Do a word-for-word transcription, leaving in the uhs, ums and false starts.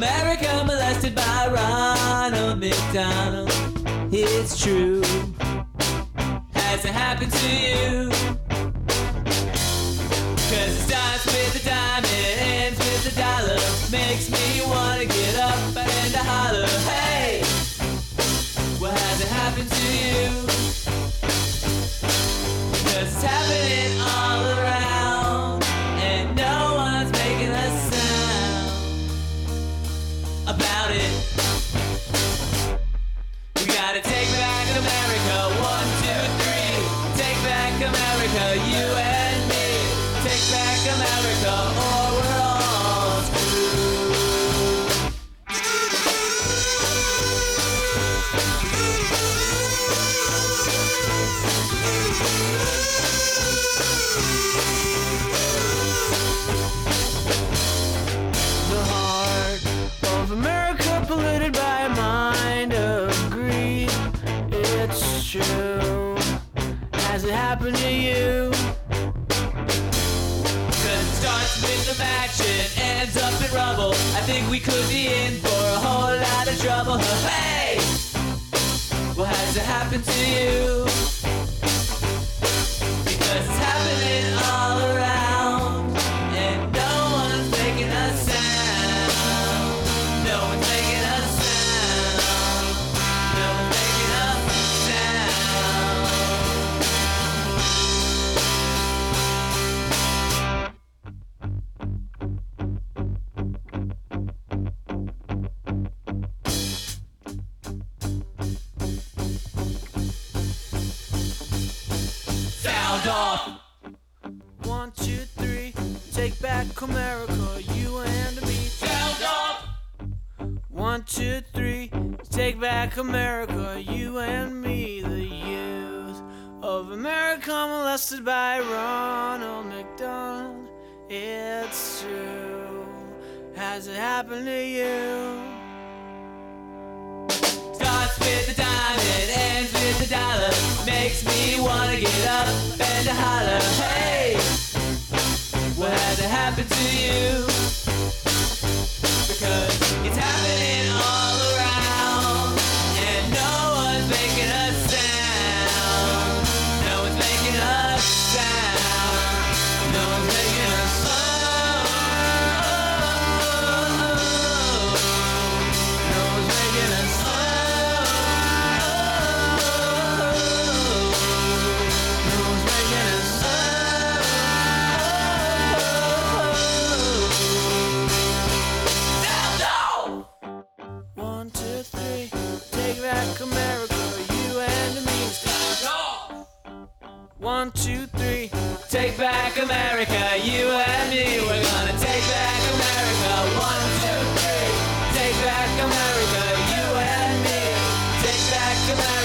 America molested by Ronald McDonald. It's true. Has it happened to you? Cause it starts with a dime and it ends with a dollar. Makes me wanna get up and to holler. Hey! What has it happened to you? Cause it's happening all around and no one's making a sound about it. We gotta take back America. One, two, three. Take back America, you and me. Take back America or we're all screwed. The heart of America polluted by a mind of greed. It's true. Has it happened to you? Cause it starts with a match and ends up in rubble. I think we could be in for a whole lot of trouble. Hey! What has it happened to you? Because it's happening all around and no one's making a sound. No one's making a sound. No one's making a sound. Sound off. One, two, three. Take back America, you and me. Sound off. One, two, three. Take back America, you and me. The youth of America molested by Ronald McDonald. It's true. Has it happened to you? Starts with a dime and ends with a dollar. Makes me wanna get up and to holler. Hey! What has it happened to you? Because it's happening all around and no one's making a sound. No one's making a sound. No one's making a sound. No one's making a sound. No one's making a sound. Sound off! One, two, three. Take back America, you and me. Sound off! One, two, three. Take back America, you and me. We're gonna take back America. One, two, three. Take back America, you and me. Take back America.